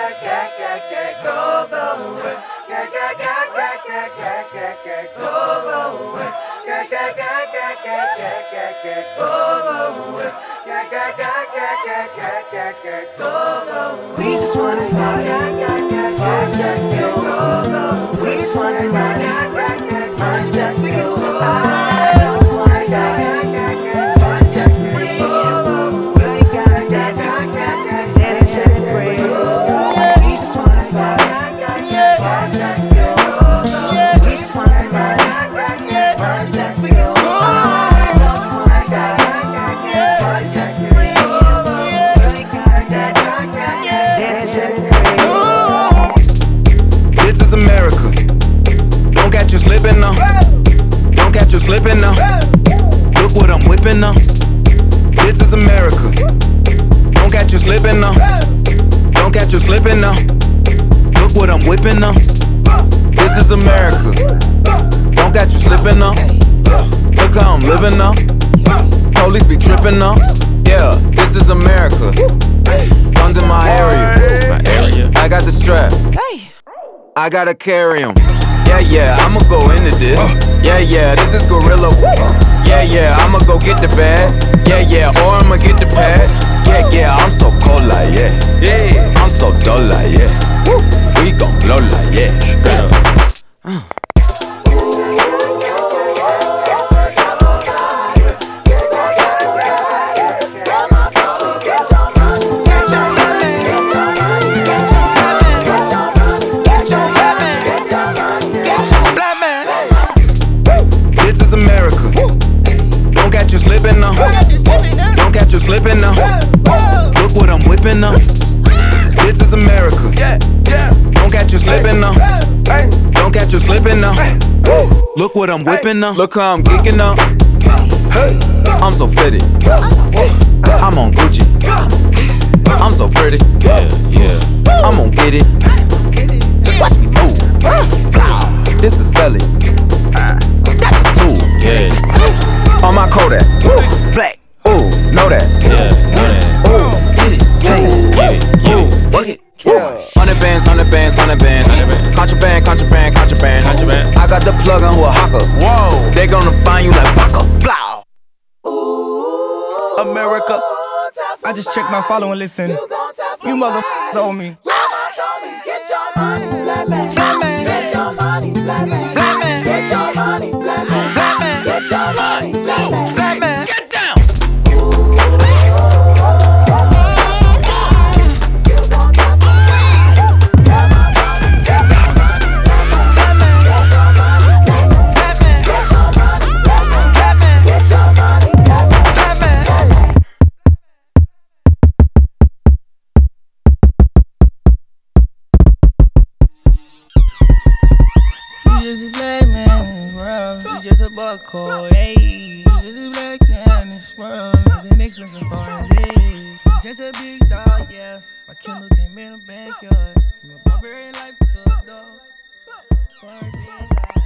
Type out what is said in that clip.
We just wanna party, party just for you. We just wanna party, party just for you. I wanna die, party just for me. You ain't gotta dance, dance and shake the bread. We just wanna party, party just for you. We just wanna party, party just for you. I wanna die, party just for me. You ain't gotta dance, dance and shake the bread. This is America. Don't catch you slipping now. Don't catch you slipping now. Look what I'm whipping now. This is America. Don't catch you slipping now. Don't catch you slipping now. Look what I'm whipping now. This is America. Don't catch you slipping now. Look how I'm living now. Police be tripping now. Yeah, this is America. Guns in my area. I got the strap. I gotta carry 'em. Yeah, I'ma go into this. Yeah, this is gorilla. Yeah, I'ma go get the bag. Yeah, or I'ma get the pad. Yeah, I'm so cold like yeah. I'm so dull like yeah. We gon' blow like yeah. This is America. Don't catch you slipping now. Don't catch you slipping now. Look what I'm whipping now. This is America. Don't catch you slipping now. Don't catch you slipping now. Look what I'm whipping now. Look how I'm geeking now. I'm so fitted. I'm on Gucci. I'm so pretty. I'm gon' get it. Watch me move. This is Sally. That's a tool. On my Kodak. Black. Ooh, know that. Ooh, get it. Ooh, work it. 100 bands. Contraband. I got the plug on who a hawker. Whoa. They gonna find you like Baka. Blah. America. I just checked my follow and listen. You motherfuckers told me. Get your money, black man. Get your money, black man. Get your money, black man. Get your money, black man. Get down. Just a black man in this world. You just a buckhole, hey. You just a black man in this world. Living expensive foreign, hey. Just a big dog, yeah. My Kindle came in the backyard. From a barbarian life to a dog. Barbarian life.